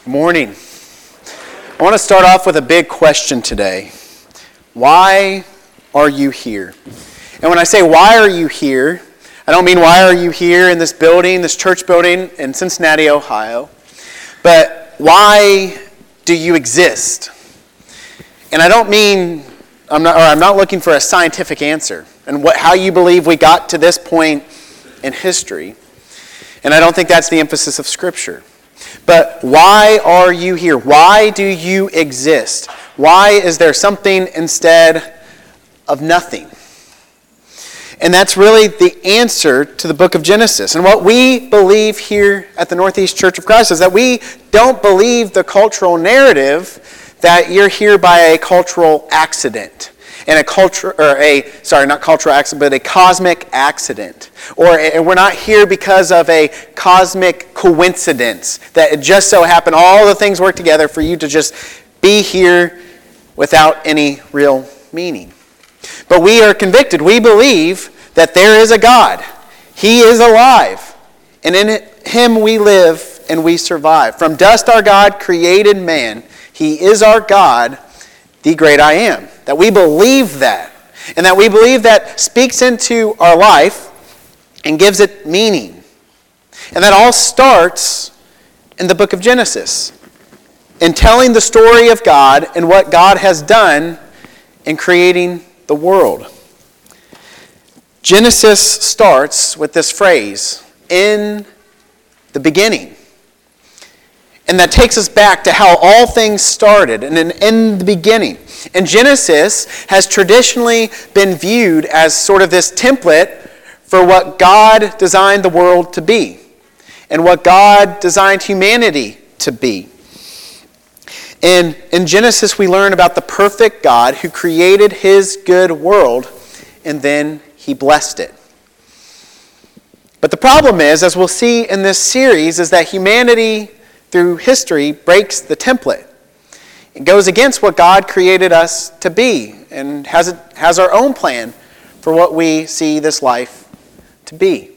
Morning. I want to start off with a big question today. Why are you here? And when I say why are you here, I don't mean why are you here in this building, this church building in Cincinnati, Ohio, but why do you exist? And I don't mean, I'm not looking for a scientific answer and how you believe we got to this point in history. And I don't think that's the emphasis of Scripture. But why are you here? Why do you exist? Why is there something instead of nothing? And that's really the answer to the book of Genesis. And what we believe here at the Northeast Church of Christ is that we don't believe the cultural narrative that you're here by a cultural accident. And a cosmic accident. Or we're not here because of a cosmic coincidence that it just so happened all the things work together for you to just be here without any real meaning. But we are convicted. We believe that there is a God. He is alive. And in Him we live and we survive. From dust our God created man. He is our God, the great I am. That we believe that. And that we believe that speaks into our life and gives it meaning. And that all starts in the book of Genesis. In telling the story of God and what God has done in creating the world. Genesis starts with this phrase, in the beginning. And that takes us back to how all things started, and in the beginning. And Genesis has traditionally been viewed as sort of this template for what God designed the world to be, and what God designed humanity to be. And in Genesis we learn about the perfect God who created His good world, and then He blessed it. But the problem is, as we'll see in this series, is that humanity through history breaks the template. It goes against what God created us to be and has our own plan for what we see this life to be.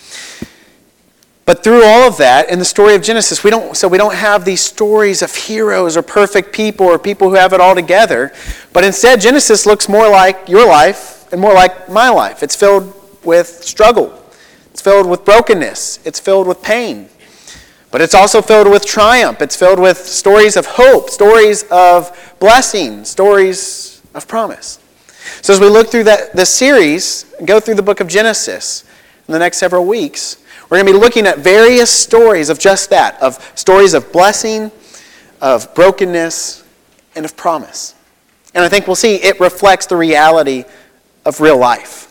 But through all of that, in the story of Genesis, we don't have these stories of heroes or perfect people or people who have it all together. But instead, Genesis looks more like your life and more like my life. It's filled with struggle. It's filled with brokenness. It's filled with pain. But it's also filled with triumph. It's filled with stories of hope, stories of blessing, stories of promise. So as we look through this series, and go through the book of Genesis in the next several weeks, we're going to be looking at various stories of just that, of stories of blessing, of brokenness, and of promise. And I think we'll see it reflects the reality of real life.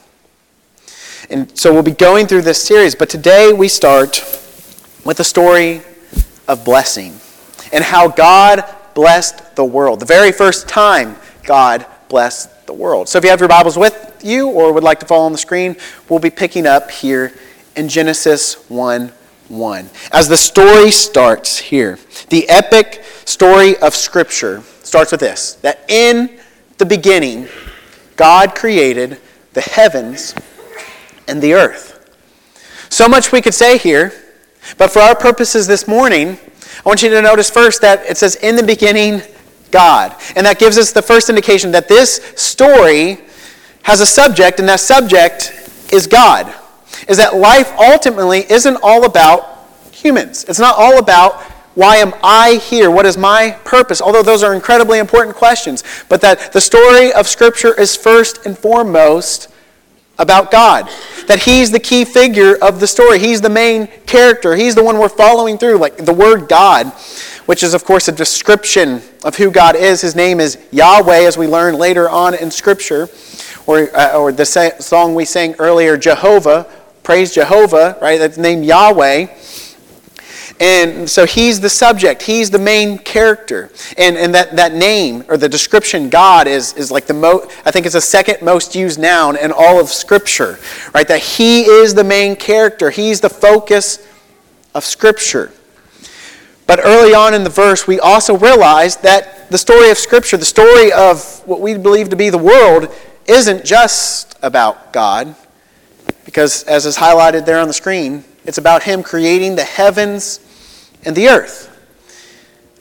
And so we'll be going through this series, but today we start with the story of blessing and how God blessed the world. The very first time God blessed the world. So if you have your Bibles with you or would like to follow on the screen, we'll be picking up here in Genesis 1:1. As the story starts here, the epic story of Scripture starts with this, that in the beginning, God created the heavens and the earth. So much we could say here, but for our purposes this morning, I want you to notice first that it says, in the beginning, God. And that gives us the first indication that this story has a subject, and that subject is God. Is that life ultimately isn't all about humans. It's not all about, why am I here? What is my purpose? Although those are incredibly important questions. But that the story of Scripture is first and foremost about God. That He's the key figure of the story. He's the main character. He's the one we're following through. Like the word God, which is of course a description of who God is. His name is Yahweh, as we learn later on in Scripture. Or the song we sang earlier, Jehovah, praise Jehovah, right? That's named Yahweh. And so He's the subject. He's the main character. And that name, or the description God, is like I think it's the second most used noun in all of Scripture. Right? That He is the main character. He's the focus of Scripture. But early on in the verse, we also realize that the story of Scripture, the story of what we believe to be the world, isn't just about God. Because as is highlighted there on the screen, it's about Him creating the heavens and the earth.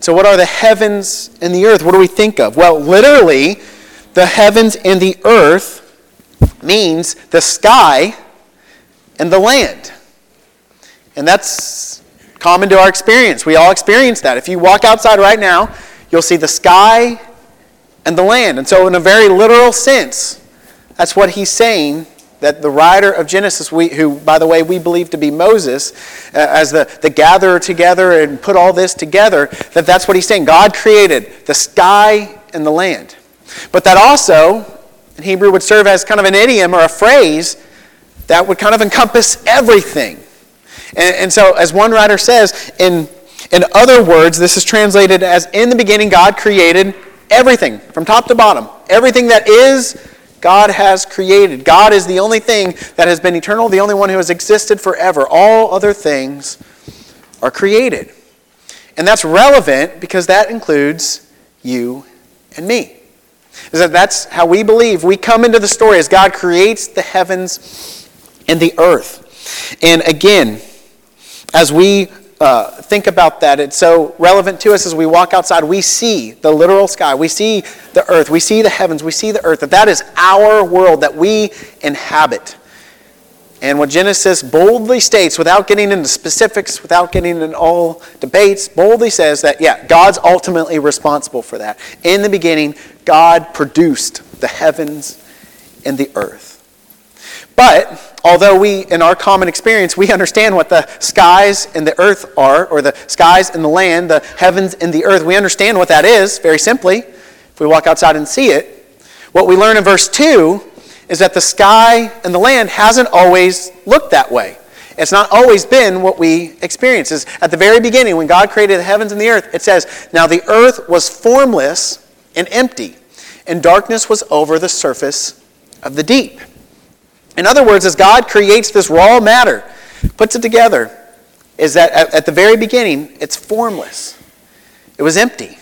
So what are the heavens and the earth? What do we think of? Well, literally, the heavens and the earth means the sky and the land. And that's common to our experience. We all experience that. If you walk outside right now, you'll see the sky and the land. And so in a very literal sense, that's what he's saying, that the writer of Genesis, who, by the way, we believe to be Moses, as the gatherer together and put all this together, that's what he's saying. God created the sky and the land. But that also, in Hebrew, would serve as kind of an idiom or a phrase that would kind of encompass everything. And so, as one writer says, in other words, this is translated as, in the beginning, God created everything, from top to bottom. Everything that is, God has created. God is the only thing that has been eternal, the only one who has existed forever. All other things are created. And that's relevant because that includes you and me. That's how we believe. We come into the story as God creates the heavens and the earth. And again, as we think about that, it's so relevant to us as we walk outside. We see the literal sky. We see the earth. We see the heavens. We see the earth. That is our world that we inhabit. And what Genesis boldly states, without getting into specifics, without getting into all debates, boldly says that, God's ultimately responsible for that. In the beginning, God produced the heavens and the earth. But, although we, in our common experience, we understand what the skies and the earth are, or the skies and the land, the heavens and the earth, we understand what that is, very simply, if we walk outside and see it. What we learn in verse 2 is that the sky and the land hasn't always looked that way. It's not always been what we experience. It's at the very beginning, when God created the heavens and the earth, it says, "Now the earth was formless and empty, and darkness was over the surface of the deep." In other words, as God creates this raw matter, puts it together, is that at the very beginning, it's formless. It was empty.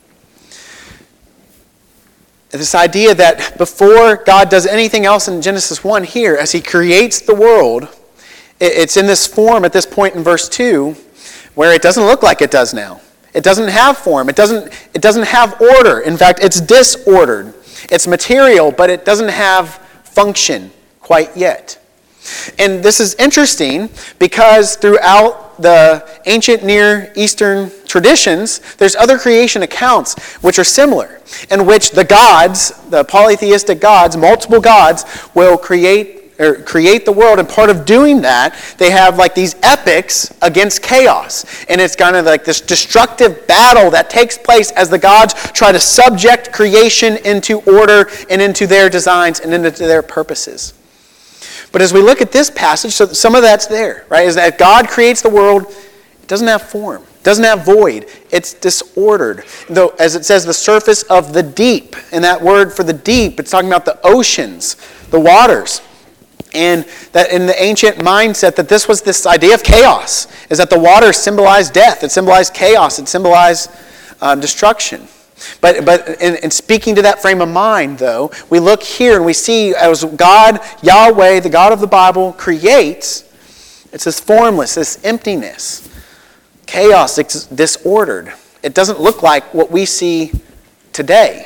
This idea that before God does anything else in Genesis 1 here, as he creates the world, it's in this form at this point in verse 2, where it doesn't look like it does now. It doesn't have form. It doesn't have order. In fact, it's disordered. It's material, but it doesn't have function quite yet. And this is interesting because throughout the ancient Near Eastern traditions, there's other creation accounts which are similar, in which the gods, the polytheistic gods, multiple gods, will create the world, and part of doing that, they have like these epics against chaos. And it's kind of like this destructive battle that takes place as the gods try to subject creation into order and into their designs and into their purposes. But as we look at this passage, so some of that's there, right? Is that God creates the world, it doesn't have form, it doesn't have void, it's disordered. Though, as it says, the surface of the deep, and that word for the deep, it's talking about the oceans, the waters. And that in the ancient mindset that this was this idea of chaos, is that the waters symbolized death, it symbolized chaos, it symbolized destruction. But in speaking to that frame of mind, though, we look here and we see as God, Yahweh, the God of the Bible, creates, it's this formless, this emptiness, chaos, it's disordered. It doesn't look like what we see today.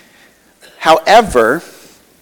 However,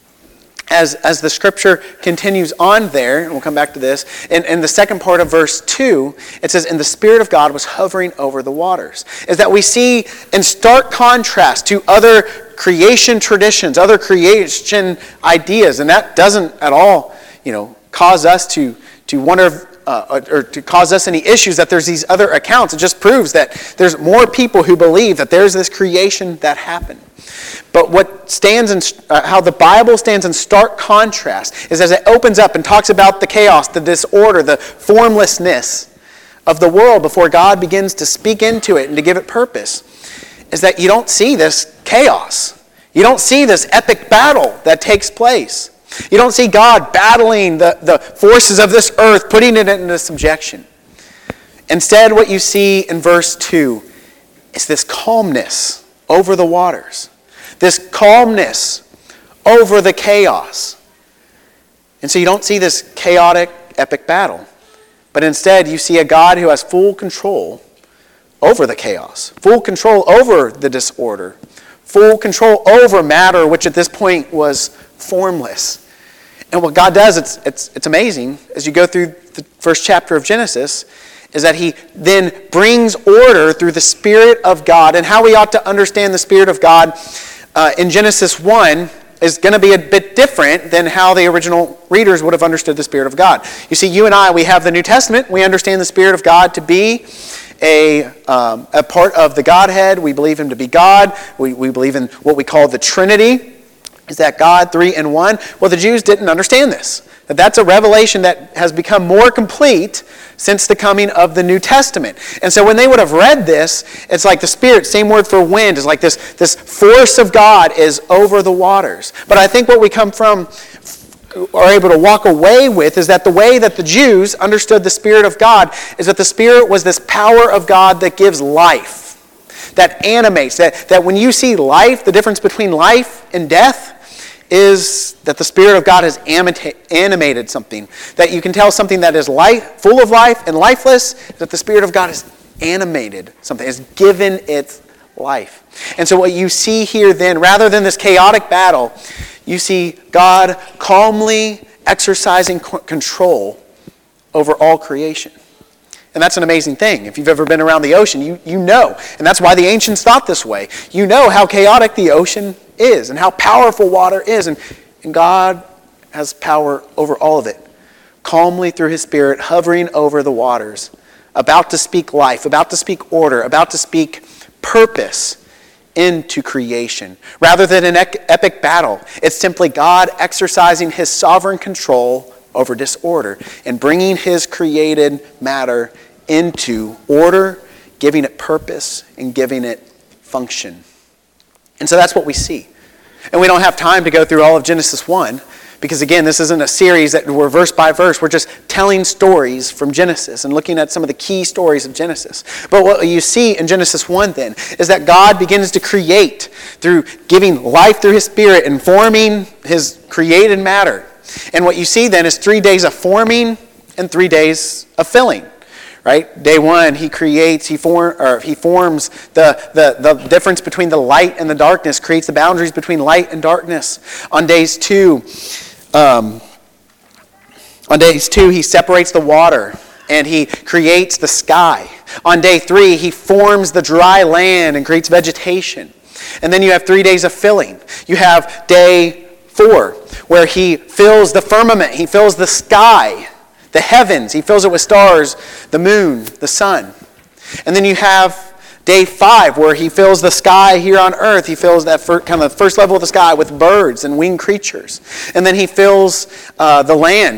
as the scripture continues on there, and we'll come back to this, in the second part of verse 2, it says, "And the Spirit of God was hovering over the waters." Is that we see in stark contrast to other creation traditions, other creation ideas, and that doesn't at all, cause us to wonder or to cause us any issues that there's these other accounts. It just proves that there's more people who believe that there's this creation that happened. But what stands in, how the Bible stands in stark contrast is as it opens up and talks about the chaos, the disorder, the formlessness of the world before God begins to speak into it and to give it purpose, is that you don't see this chaos. You don't see this epic battle that takes place. You don't see God battling the forces of this earth, putting it into subjection. Instead, what you see in verse 2 is this calmness over the waters. This calmness over the chaos. And so you don't see this chaotic, epic battle. But instead, you see a God who has full control over the chaos, full control over the disorder, full control over matter, which at this point was formless. And what God does, it's amazing, as you go through the first chapter of Genesis, is that he then brings order through the Spirit of God. And how we ought to understand the Spirit of God in Genesis 1 is going to be a bit different than how the original readers would have understood the Spirit of God. You see, you and I, we have the New Testament. We understand the Spirit of God to be a part of the Godhead. We believe him to be God. We believe in what we call the Trinity. Is that God, three in one? Well, the Jews didn't understand this. That's a revelation that has become more complete since the coming of the New Testament. And so when they would have read this, it's like the Spirit, same word for wind, is like this force of God is over the waters. But I think what we come from, are able to walk away with, is that the way that the Jews understood the Spirit of God is that the Spirit was this power of God that gives life, that animates, that when you see life, the difference between life and death is that the Spirit of God has animated something. That you can tell something that is full of life and lifeless, that the Spirit of God has animated something, has given it life. And so what you see here then, rather than this chaotic battle, you see God calmly exercising control over all creation. And that's an amazing thing. If you've ever been around the ocean, you know. And that's why the ancients thought this way. You know how chaotic the ocean is and how powerful water is. And God has power over all of it. Calmly through his Spirit, hovering over the waters, about to speak life, about to speak order, about to speak purpose into creation. Rather than an epic battle, it's simply God exercising his sovereign control over disorder and bringing his created matter into order, giving it purpose, and giving it function. And so that's what we see. And we don't have time to go through all of Genesis 1, because again, this isn't a series that we're verse by verse. We're just telling stories from Genesis and looking at some of the key stories of Genesis. But what you see in Genesis 1 then is that God begins to create through giving life through his Spirit and forming his created matter. And what you see then is 3 days of forming and 3 days of filling. Right? Day 1, he creates, he forms the difference between the light and the darkness, creates the boundaries between light and darkness. On days 2, he separates the water and he creates the sky. On day 3, he forms the dry land and creates vegetation. And then you have 3 days of filling. You have day 4, where he fills the firmament, he fills the sky, the heavens, he fills it with stars, the moon, the sun. And then you have day 5, where he fills the sky here on earth. He fills that kind of first level of the sky with birds and winged creatures. And then he fills the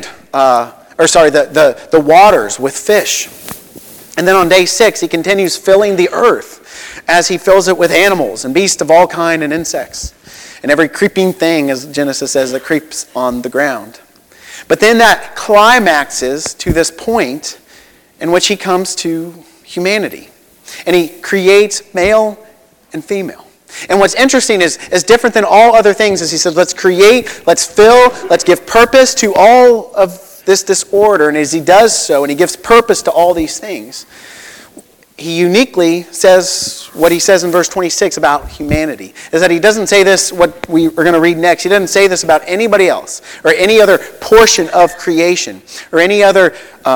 waters with fish. And then on day 6, he continues filling the earth as he fills it with animals and beasts of all kind and insects. And every creeping thing, as Genesis says, that creeps on the ground. But then that climaxes to this point in which he comes to humanity. And he creates male and female. And what's interesting is different than all other things is he says, let's create, let's fill, let's give purpose to all of this disorder. And as he does so, and he gives purpose to all these things, he uniquely says what he says in verse 26 about humanity, is that he doesn't say this, what we are going to read next, he doesn't say this about anybody else, or any other portion of creation, or any other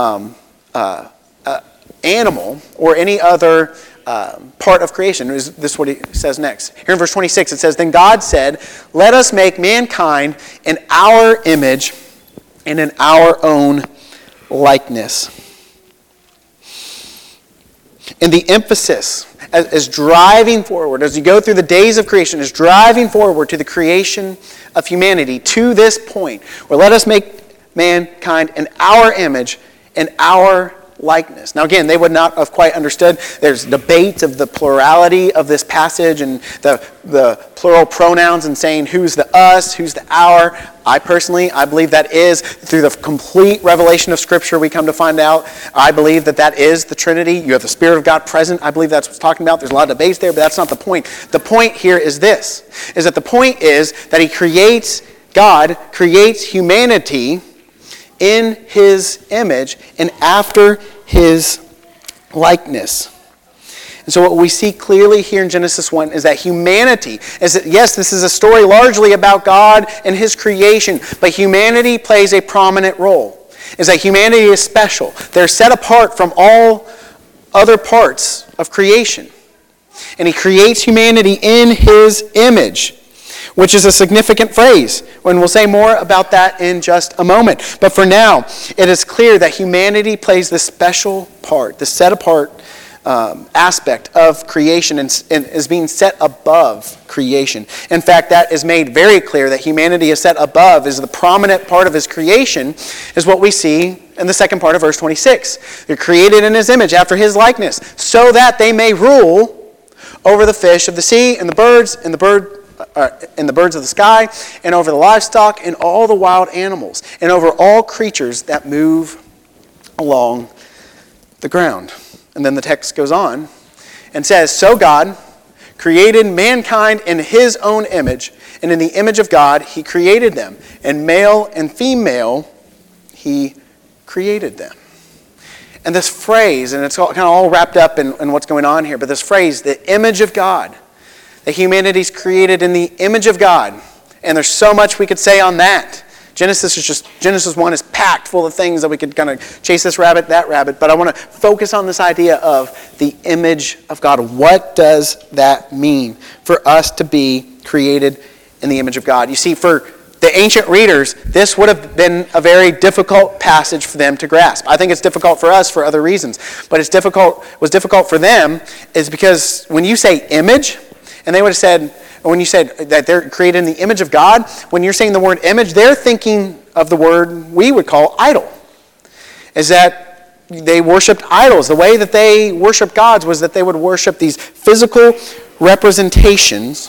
animal, or any other part of creation. This is what he says next. Here in verse 26 it says, "Then God said, let us make mankind in our image and in our own likeness." And the emphasis is driving forward, as you go through the days of creation, is driving forward to the creation of humanity, to this point, where let us make mankind in our image and our likeness. Now again, they would not have quite understood. There's debate of the plurality of this passage and the plural pronouns and saying who's the us, who's the our. I believe that is, through the complete revelation of Scripture, we come to find out, I believe that is the Trinity. You have the Spirit of God present. I believe that's what it's talking about. There's a lot of debates there, but that's not the point. The point here is this, is that the point is that God creates humanity in his image and after his likeness. And so what we see clearly here in Genesis 1 is that humanity, yes, this is a story largely about God and his creation, but humanity plays a prominent role. Is that humanity is special. They're set apart from all other parts of creation. And he creates humanity in his image, which is a significant phrase. And we'll say more about that in just a moment. But for now, it is clear that humanity plays this special part, the set-apart aspect of creation, and is being set above creation. In fact, that is made very clear that humanity is set above, is the prominent part of his creation, is what we see in the second part of verse 26. They're created in his image, after his likeness, so that they may rule over the fish of the sea and the birds and the birds of the sky, and over the livestock and all the wild animals, and over all creatures that move along the ground. And then the text goes on and says, so God created mankind in his own image, and in the image of God he created them, and male and female he created them. And this phrase, and it's kind of all wrapped up in what's going on here, but this phrase, the image of God, that humanity's created in the image of God. And there's so much we could say on that. Genesis 1 is packed full of things that we could kind of chase this rabbit, that rabbit. But I want to focus on this idea of the image of God. What does that mean for us to be created in the image of God? You see, for the ancient readers, this would have been a very difficult passage for them to grasp. I think it's difficult for us for other reasons. But was difficult for them is because when you say image, and they would have said, when you said that they're created in the image of God, when you're saying the word image, they're thinking of the word we would call idol. Is that they worshipped idols. The way that they worshipped gods was that they would worship these physical representations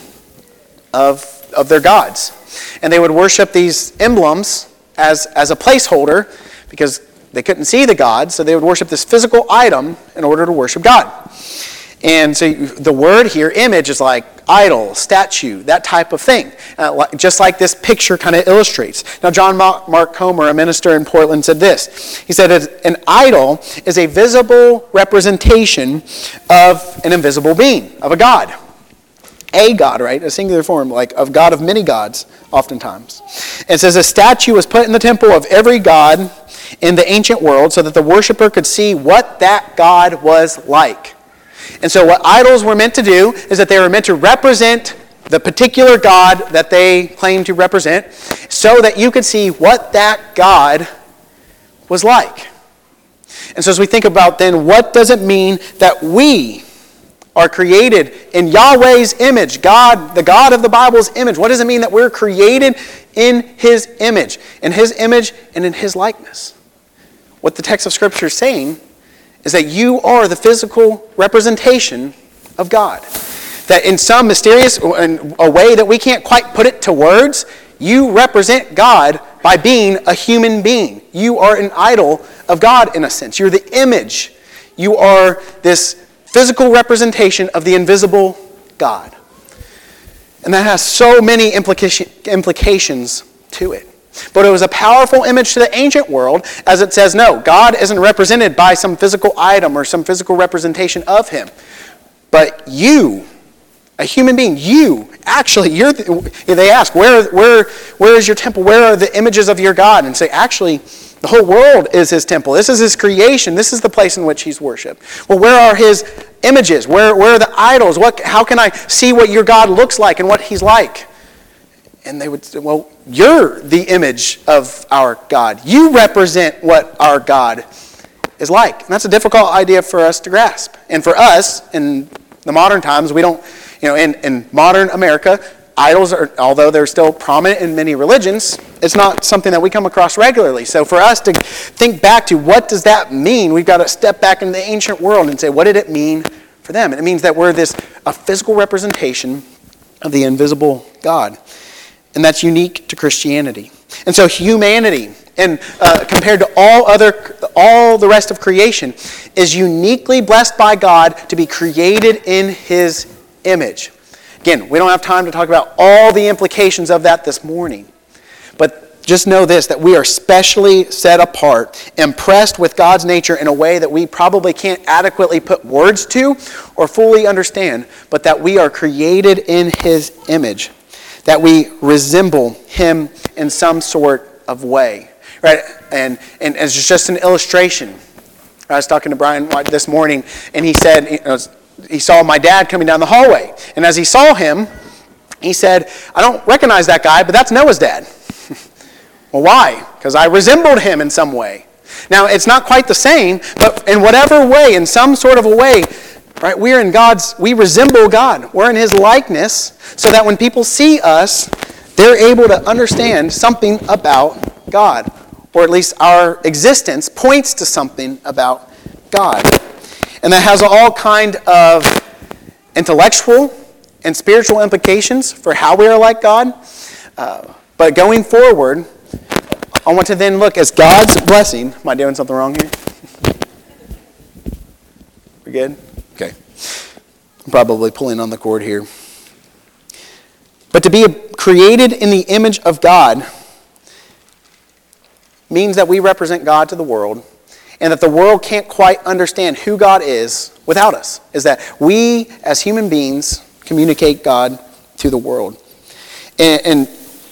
of their gods. And they would worship these emblems as a placeholder because they couldn't see the god, so they would worship this physical item in order to worship God. And so the word here, image, is like idol, statue, that type of thing. Just like this picture kind of illustrates. Now, John Mark Comer, a minister in Portland, said this. He said, an idol is a visible representation of an invisible being, of a god. A god, right? A singular form, like of God of many gods, oftentimes. It says, a statue was put in the temple of every god in the ancient world so that the worshiper could see what that god was like. And so what idols were meant to do is that they were meant to represent the particular God that they claimed to represent so that you could see what that God was like. And so as we think about then, what does it mean that we are created in Yahweh's image, God, the God of the Bible's image? What does it mean that we're created in his image and in his likeness? What the text of Scripture is saying is that you are the physical representation of God. That in some mysterious a way that we can't quite put it to words, you represent God by being a human being. You are an idol of God in a sense. You're the image. You are this physical representation of the invisible God. And that has so many implications to it. But it was a powerful image to the ancient world, as it says, no, God isn't represented by some physical item or some physical representation of him. But you, a human being, they ask, where is your temple? Where are the images of your God? And say, actually, the whole world is his temple. This is his creation. This is the place in which he's worshipped. Well, where are his images? Where are the idols? How can I see what your God looks like and what he's like? And they would say, well, you're the image of our God. You represent what our God is like. And that's a difficult idea for us to grasp. And for us, in the modern times, we don't, in modern America, idols are, although they're still prominent in many religions, it's not something that we come across regularly. So for us to think back to what does that mean, we've got to step back into the ancient world and say, what did it mean for them? And it means that we're a physical representation of the invisible God. And that's unique to Christianity. And so humanity, and compared to all the rest of creation, is uniquely blessed by God to be created in his image. Again, we don't have time to talk about all the implications of that this morning. But just know this, that we are specially set apart, impressed with God's nature in a way that we probably can't adequately put words to or fully understand, but that we are created in his image, that we resemble him in some sort of way. Right? And as just an illustration, I was talking to Brian this morning, and he said, he saw my dad coming down the hallway. And as he saw him, he said, I don't recognize that guy, but that's Noah's dad. Well, why? Because I resembled him in some way. Now, it's not quite the same, but in whatever way, in some sort of a way, right, we resemble God. We're in his likeness, so that when people see us, they're able to understand something about God. Or at least our existence points to something about God. And that has all kind of intellectual and spiritual implications for how we are like God. But going forward, I want to then look as God's blessing. Am I doing something wrong here? We good? Okay. I'm probably pulling on the cord here. But to be created in the image of God means that we represent God to the world, and that the world can't quite understand who God is without us. Is that we, as human beings, communicate God to the world. And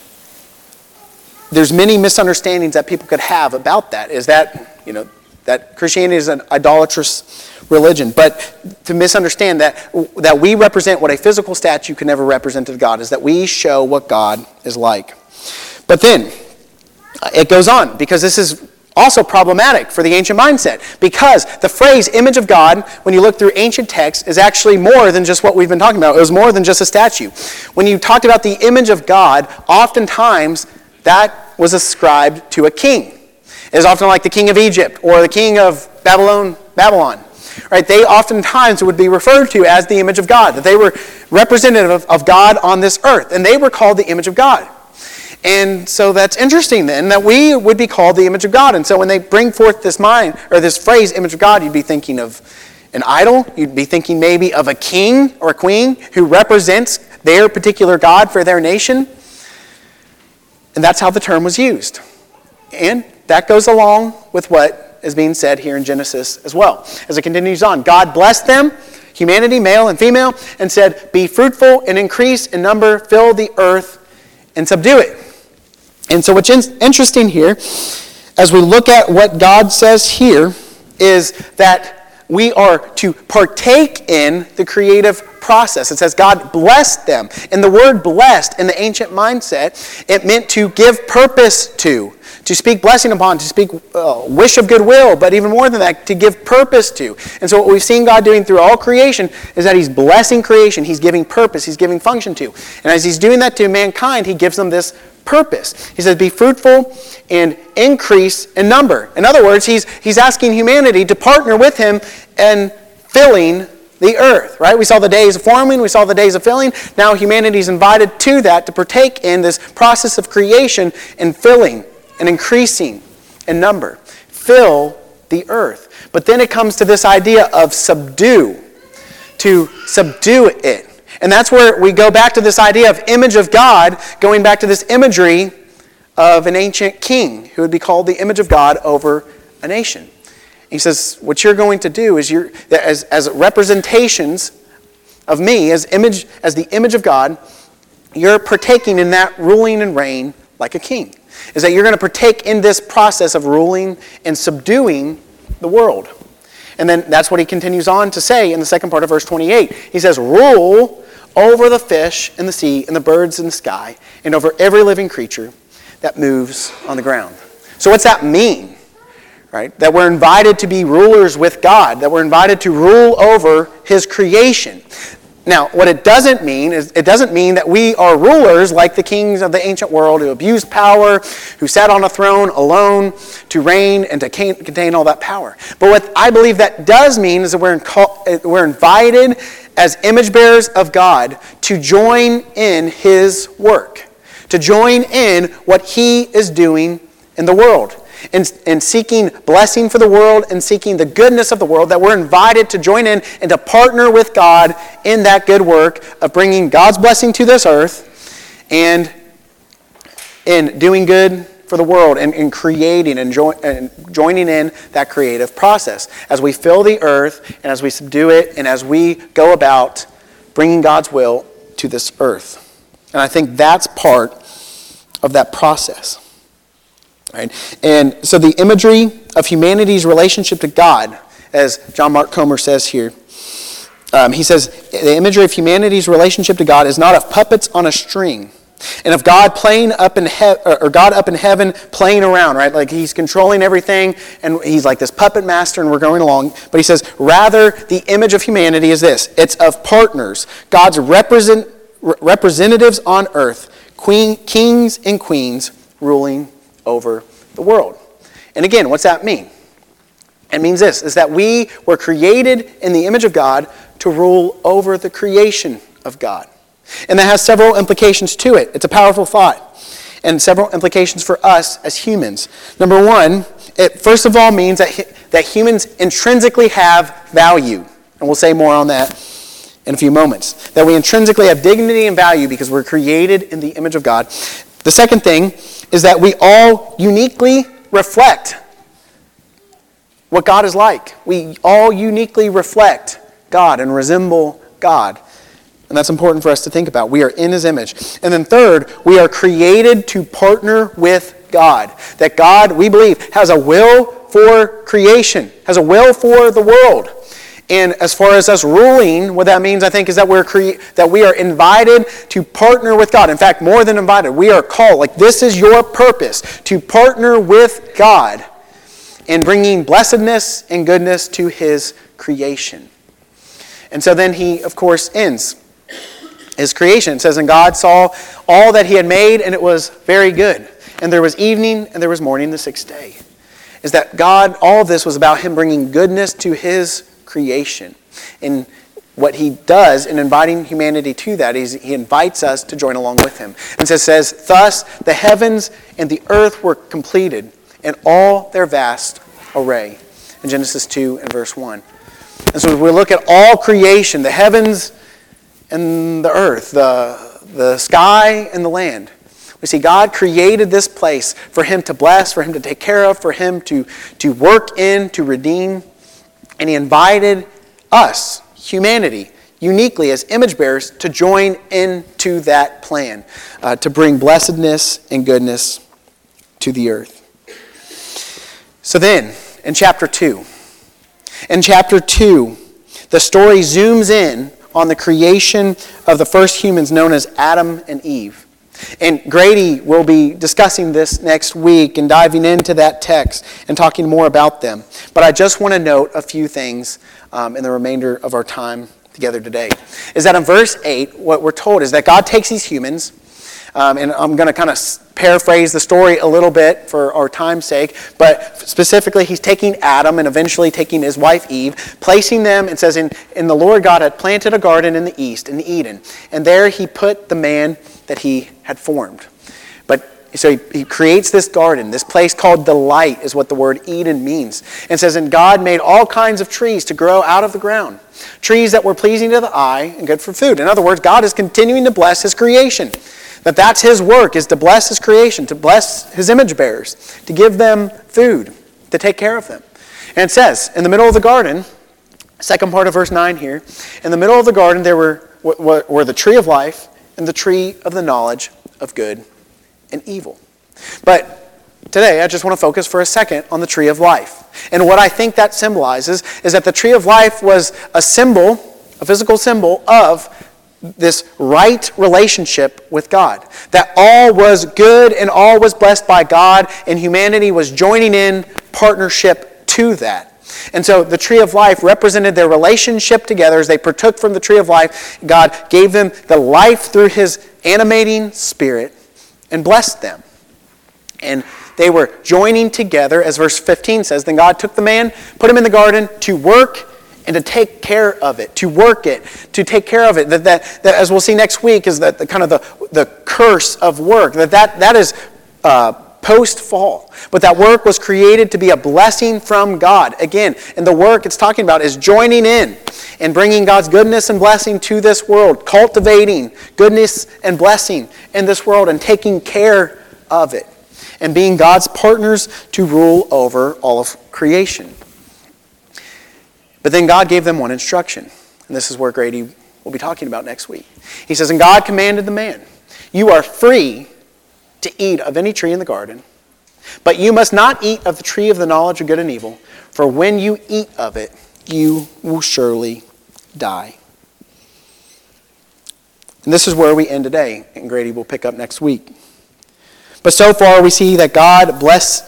there's many misunderstandings that people could have about that. Is that, that Christianity is an idolatrous religion. But to misunderstand that we represent what a physical statue can never represent to God, is that we show what God is like. But then, it goes on, because this is also problematic for the ancient mindset. Because the phrase image of God, when you look through ancient texts, is actually more than just what we've been talking about. It was more than just a statue. When you talked about the image of God, oftentimes that was ascribed to a king. It is often like the king of Egypt or the king of Babylon. Right? They oftentimes would be referred to as the image of God, that they were representative of God on this earth, and they were called the image of God. And so that's interesting then, that we would be called the image of God. And so when they bring forth this phrase, image of God, you'd be thinking of an idol. You'd be thinking maybe of a king or a queen who represents their particular God for their nation. And that's how the term was used. And that goes along with what is being said here in Genesis as well. As it continues on, God blessed them, humanity, male and female, and said, be fruitful and increase in number, fill the earth and subdue it. And so what's interesting here, as we look at what God says here, is that we are to partake in the creative process. It says God blessed them. And the word blessed in the ancient mindset, it meant to give purpose to speak blessing upon, to speak wish of goodwill, but even more than that, to give purpose to. And so what we've seen God doing through all creation is that he's blessing creation. He's giving purpose. He's giving function to. And as he's doing that to mankind, he gives them this purpose. He says, be fruitful and increase in number. In other words, he's asking humanity to partner with him in filling the earth, right? We saw the days of forming, we saw the days of filling. Now humanity's invited to that, to partake in this process of creation and filling and increasing in number. Fill the earth. But then it comes to this idea of subdue, to subdue it. And that's where we go back to this idea of image of God, going back to this imagery of an ancient king who would be called the image of God over a nation. He says, what you're going to do is as representations of me, as the image of God, you're partaking in that ruling and reign like a king. Is that you're going to partake in this process of ruling and subduing the world. And then that's what he continues on to say in the second part of verse 28. He says, rule over the fish in the sea and the birds in the sky and over every living creature that moves on the ground. So what's that mean? Right? That we're invited to be rulers with God, that we're invited to rule over his creation. Now, what it doesn't mean is, it doesn't mean that we are rulers like the kings of the ancient world who abused power, who sat on a throne alone to reign and to contain all that power. But what I believe that does mean is that we're invited as image bearers of God to join in his work, to join in what he is doing in the world. And seeking blessing for the world and seeking the goodness of the world, that we're invited to join in and to partner with God in that good work of bringing God's blessing to this earth and in doing good for the world and creating and joining in that creative process as we fill the earth and as we subdue it and as we go about bringing God's will to this earth. And I think that's part of that process. Right? And so the imagery of humanity's relationship to God, as John Mark Comer says here, he says, the imagery of humanity's relationship to God is not of puppets on a string, and of God playing up in God up in heaven playing around, right? Like he's controlling everything, and he's like this puppet master, and we're going along. But he says, rather, the image of humanity is this: it's of partners, God's representatives on earth, kings and queens ruling over the world. And again, what's that mean? It means this, is that we were created in the image of God to rule over the creation of God. And that has several implications to it. It's a powerful thought. And several implications for us as humans. Number one, it first of all means that humans intrinsically have value. And we'll say more on that in a few moments. That we intrinsically have dignity and value because we're created in the image of God. The second thing is that we all uniquely reflect what God is like. We all uniquely reflect God and resemble God. And that's important for us to think about. We are in His image. And then third, we are created to partner with God. That God, we believe, has a will for creation, has a will for the world. And as far as us ruling, what that means, I think, is that we are invited to partner with God. In fact, more than invited, we are called. Like, this is your purpose, to partner with God in bringing blessedness and goodness to His creation. And so then He, of course, ends His creation. It says, and God saw all that He had made, and it was very good. And there was evening, and there was morning the sixth day. Is that God, all of this was about Him bringing goodness to His creation. And what He does in inviting humanity to that is He invites us to join along with Him. And so it says, thus the heavens and the earth were completed, in all their vast array. In Genesis 2 and verse 1. And so as we look at all creation, the heavens and the earth, the sky and the land, we see God created this place for Him to bless, for Him to take care of, for Him to work in, to redeem. And He invited us, humanity, uniquely as image bearers, to join into that plan, to bring blessedness and goodness to the earth. So then, in chapter 2, the story zooms in on the creation of the first humans known as Adam and Eve. And Grady will be discussing this next week and diving into that text and talking more about them. But I just want to note a few things in the remainder of our time together today. Is that in verse 8, what we're told is that God takes these humans, and I'm going to kind of paraphrase the story a little bit for our time's sake, but specifically He's taking Adam and eventually taking his wife Eve, placing them, and says, in the Lord God had planted a garden in the east, in Eden, and there He put the man that He had formed. So he creates this garden, this place called delight is what the word Eden means. And says, and God made all kinds of trees to grow out of the ground. Trees that were pleasing to the eye and good for food. In other words, God is continuing to bless His creation. That's His work, is to bless His creation, to bless His image bearers, to give them food, to take care of them. And it says, in the middle of the garden, second part of verse 9 here, in the middle of the garden there were the tree of life and the tree of the knowledge of good and evil. But today I just want to focus for a second on the tree of life. And what I think that symbolizes is that the tree of life was a symbol, a physical symbol of this right relationship with God. That all was good and all was blessed by God, and humanity was joining in partnership to that. And so the tree of life represented their relationship together as they partook from the tree of life. God gave them the life through His animating Spirit and blessed them. And they were joining together, as verse 15 says, then God took the man, put him in the garden to work and to take care of it, to work it, to take care of it. That as we'll see next week, is that the kind of the curse of work. That is post-fall. But that work was created to be a blessing from God. Again, and the work it's talking about is joining in and bringing God's goodness and blessing to this world, cultivating goodness and blessing in this world and taking care of it. and being God's partners to rule over all of creation. But then God gave them one instruction, and this is where Grady will be talking about next week. He says, "And God commanded the man, 'You are free to eat of any tree in the garden, but you must not eat of the tree of the knowledge of good and evil, for when you eat of it, you will surely die.'" And this is where we end today, and Grady will pick up next week. But so far we see that God blessed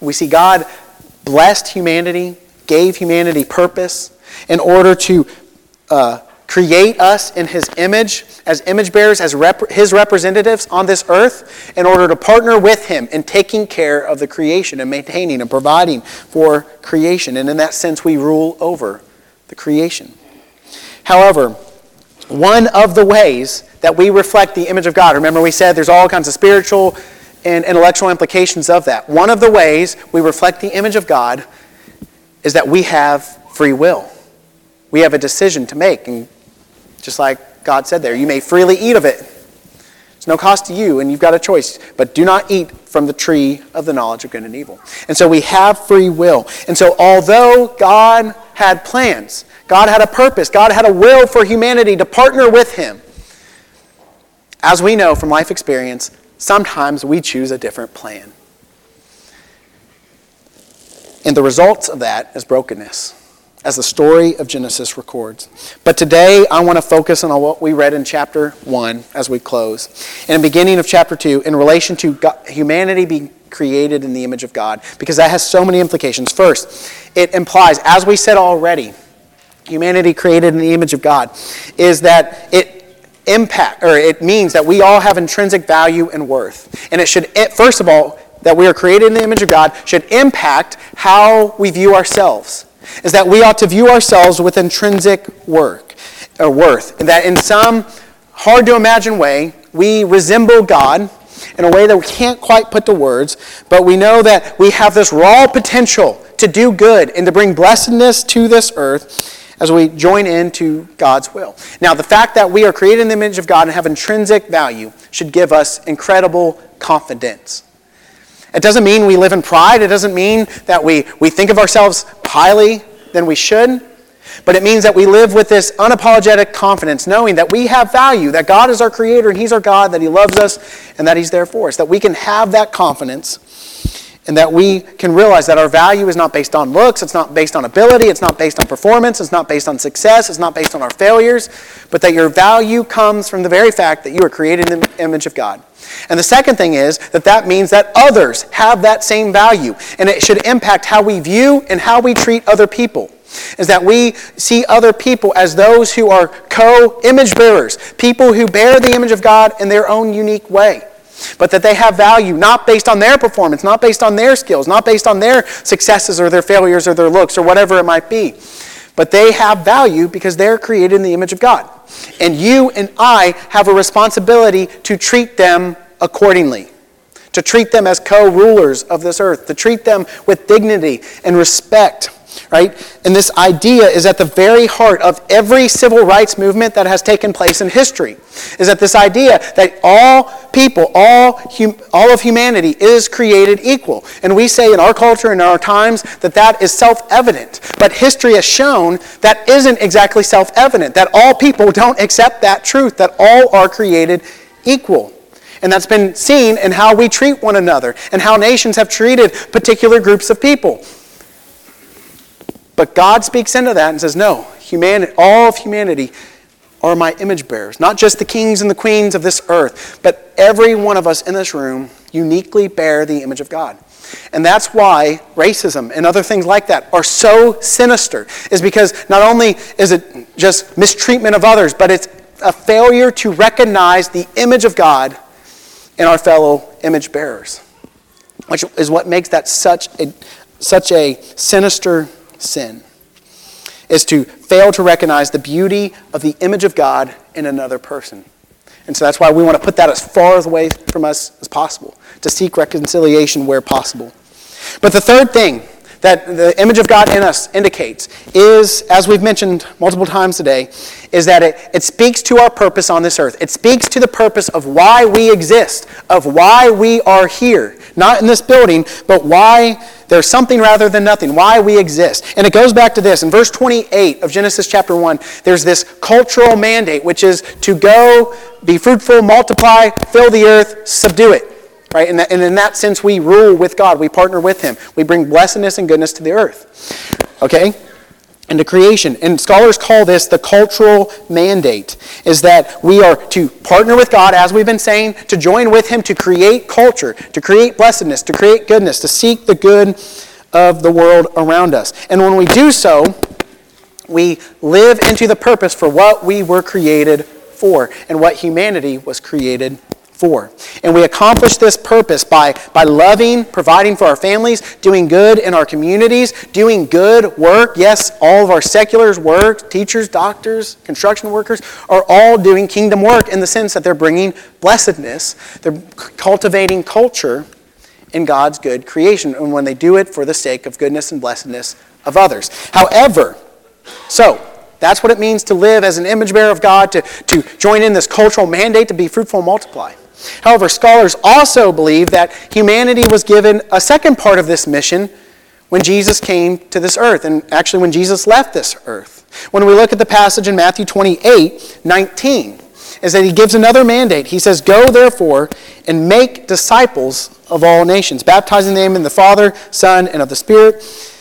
humanity, gave humanity purpose in order to create us in his image, as image bearers, as his representatives on this earth, in order to partner with him in taking care of the creation and maintaining and providing for creation. And in that sense, we rule over the creation. However, one of the ways that we reflect the image of God, remember we said there's all kinds of spiritual and intellectual implications of that. One of the ways we reflect the image of God is that we have free will. We have a decision to make. And just like God said there, you may freely eat of it. It's no cost to you, and you've got a choice. But do not eat from the tree of the knowledge of good and evil. And so we have free will. And so although God had plans, God had a purpose, God had a will for humanity to partner with him, as we know from life experience, sometimes we choose a different plan. And the results of that is brokenness, as the story of Genesis records. But today, I want to focus on what we read in chapter 1 as we close. In the beginning of chapter 2, in relation to humanity being created in the image of God, because that has so many implications. First, it implies, as we said already, humanity created in the image of God, is that it means that we all have intrinsic value and worth. And it should, first of all, that we are created in the image of God should impact how we view ourselves. Is that we ought to view ourselves with intrinsic worth. And that in some hard to imagine way, we resemble God in a way that we can't quite put to words, but we know that we have this raw potential to do good and to bring blessedness to this earth as we join into God's will. Now, the fact that we are created in the image of God and have intrinsic value should give us incredible confidence. It doesn't mean we live in pride. It doesn't mean that we think of ourselves highly than we should. But it means that we live with this unapologetic confidence, knowing that we have value, that God is our creator and he's our God, that he loves us and that he's there for us. That we can have that confidence and that we can realize that our value is not based on looks, it's not based on ability, it's not based on performance, it's not based on success, it's not based on our failures, but that your value comes from the very fact that you are created in the image of God. And the second thing is that means that others have that same value, and it should impact how we view and how we treat other people. Is that we see other people as those who are co-image bearers, people who bear the image of God in their own unique way. But that they have value not based on their performance, not based on their skills, not based on their successes or their failures or their looks or whatever it might be. But they have value because they're created in the image of God. And you and I have a responsibility to treat them accordingly, to treat them as co-rulers of this earth, to treat them with dignity and respect. Right? And this idea is at the very heart of every civil rights movement that has taken place in history. Is that this idea that all people, all of humanity is created equal. And we say in our culture and in our times that is self-evident. But history has shown that isn't exactly self-evident. That all people don't accept that truth, that all are created equal. And that's been seen in how we treat one another and how nations have treated particular groups of people. But God speaks into that and says, no, all of humanity are my image bearers. Not just the kings and the queens of this earth, but every one of us in this room uniquely bear the image of God. And that's why racism and other things like that are so sinister, is because not only is it just mistreatment of others, but it's a failure to recognize the image of God in our fellow image bearers, which is what makes that such a sinister sin, is to fail to recognize the beauty of the image of God in another person. And so that's why we want to put that as far away from us as possible, to seek reconciliation where possible. But the third thing that the image of God in us indicates is, as we've mentioned multiple times today, is that it speaks to our purpose on this earth. It speaks to the purpose of why we exist, of why we are here. not in this building, but why there's something rather than nothing, why we exist. And it goes back to this. In verse 28 of Genesis chapter 1, there's this cultural mandate, which is to go, be fruitful, multiply, fill the earth, subdue it. Right? And in that sense, we rule with God. We partner with him. We bring blessedness and goodness to the earth. Okay? And to creation. And scholars call this the cultural mandate, is that we are to partner with God, as we've been saying, to join with him to create culture, to create blessedness, to create goodness, to seek the good of the world around us. And when we do so, we live into the purpose for what we were created for and what humanity was created for. And we accomplish this purpose by loving, providing for our families, doing good in our communities, doing good work. Yes, all of our seculars work, teachers, doctors, construction workers are all doing kingdom work in the sense that they're bringing blessedness. They're cultivating culture in God's good creation, and when they do it for the sake of goodness and blessedness of others. However, that's what it means to live as an image bearer of God, to join in this cultural mandate to be fruitful and multiply. However, scholars also believe that humanity was given a second part of this mission when Jesus came to this earth, and actually when Jesus left this earth. When we look at the passage in Matthew 28:19, is that he gives another mandate. He says, "Go therefore and make disciples of all nations, baptizing them in the Father, Son, and of the Spirit,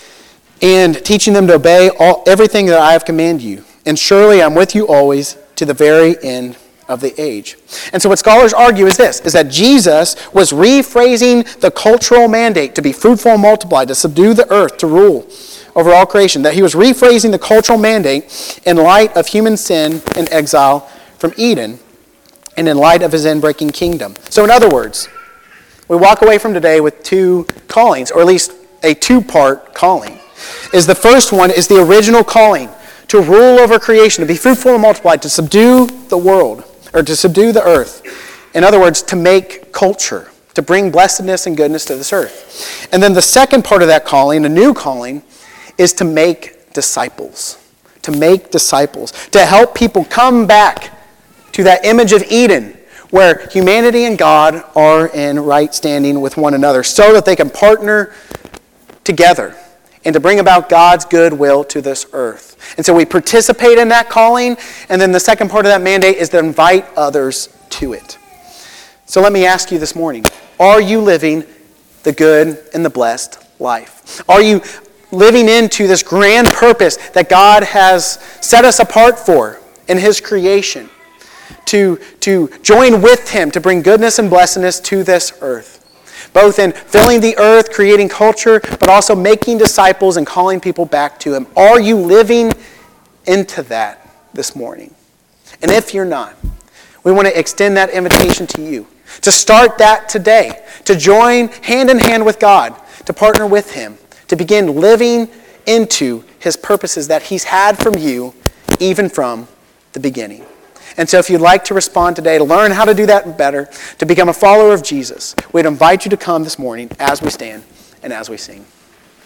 and teaching them to obey everything that I have commanded you. And surely I'm with you always to the very end of the age." And so what scholars argue is this, is that Jesus was rephrasing the cultural mandate to be fruitful and multiply, to subdue the earth, to rule over all creation. That he was rephrasing the cultural mandate in light of human sin and exile from Eden, and in light of his end-breaking kingdom. So in other words, we walk away from today with two callings, or at least a two-part calling. The first one is the original calling, to rule over creation, to be fruitful and multiply, to subdue the world, or to subdue the earth. In other words, to make culture, to bring blessedness and goodness to this earth. And then the second part of that calling, a new calling, is to make disciples. To make disciples. To help people come back to that image of Eden, where humanity and God are in right standing with one another, so that they can partner together and to bring about God's good will to this earth. And so we participate in that calling, and then the second part of that mandate is to invite others to it. So let me ask you this morning, are you living the good and the blessed life? Are you living into this grand purpose that God has set us apart for in his creation? To join with him to bring goodness and blessedness to this earth. Both in filling the earth, creating culture, but also making disciples and calling people back to him. Are you living into that this morning? And if you're not, we want to extend that invitation to you. To start that today. To join hand in hand with God. To partner with him. To begin living into his purposes that he's had from you, even from the beginning. And so if you'd like to respond today, to learn how to do that better, to become a follower of Jesus, we'd invite you to come this morning as we stand and as we sing.